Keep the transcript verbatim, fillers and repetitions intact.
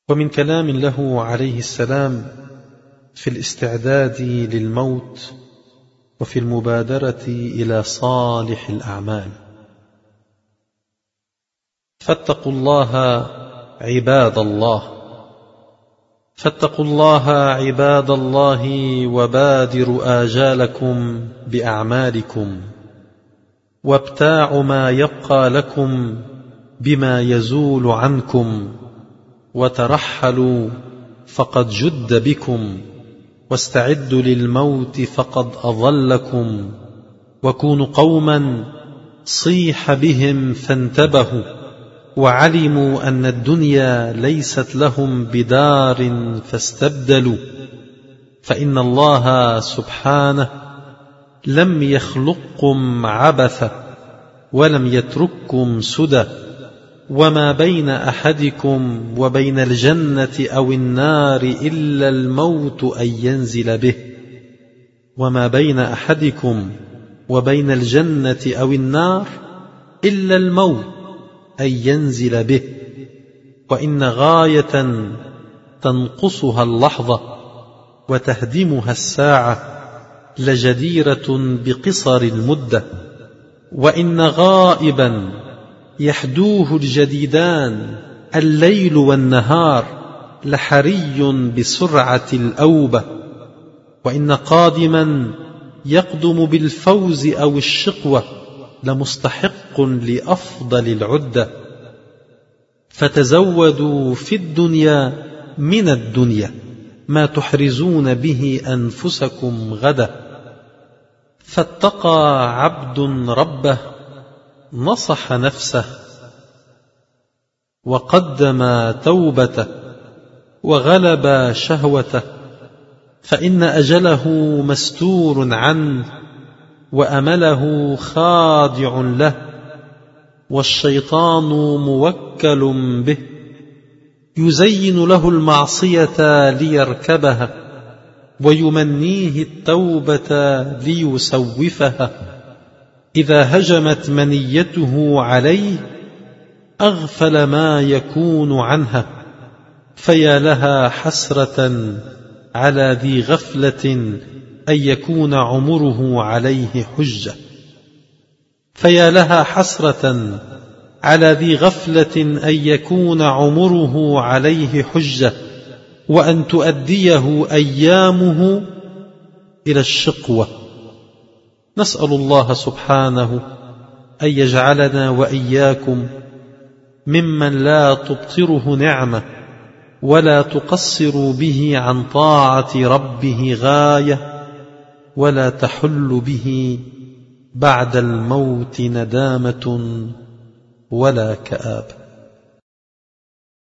ومن كلام له عليه السلام في الاستعداد للموت وفي المبادرة إلى صالح الأعمال: فاتقوا الله عباد الله فاتقوا الله عباد الله وبادروا آجالكم بأعمالكم، وابتاعوا ما يبقى لكم بما يزول عنكم، وترحلوا فقد جد بكم، واستعدوا للموت فقد أضلكم، وكونوا قوما صيح بهم فانتبهوا، وعلموا أن الدنيا ليست لهم بدار فاستبدلوا، فإن الله سبحانه لم يخلقكم عبثا ولم يترككم سدى، وما بين أحدكم وبين الجنة أو النار إلا الموت أن ينزل به وما بين أحدكم وبين الجنة أو النار إلا الموت أن ينزل به، وإن غاية تنقصها اللحظة وتهدمها الساعة لجديرة بقصر المدة، وإن غائبا يحدوه الجديدان الليل والنهار لحري بسرعة الأوبة، وإن قادما يقدم بالفوز أو الشقوة لمستحق لأفضل العدة، فتزودوا في الدنيا من الدنيا ما تحرزون به أنفسكم غدا. فاتقى عبد ربه نصح نفسه وقدم توبته وغلب شهوته، فإن أجله مستور عنه وأمله خادع له، والشيطان موكل به يزين له المعصية ليركبها، ويمنيه التوبة ليسوفها. إذا هجمت منيته عليه أغفل ما يكون عنها، فيا لها حسرة على ذي غفلة أن يكون عمره عليه حجة فيا لها حسرة على ذي غفلة أن يكون عمره عليه حجة وأن تؤديه أيامه إلى الشقوة. نسأل الله سبحانه أن يجعلنا وإياكم ممن لا تبطره نعمة ولا تقصر به عن طاعة ربه غاية، ولا تحل به بعد الموت ندامة ولا كآبة.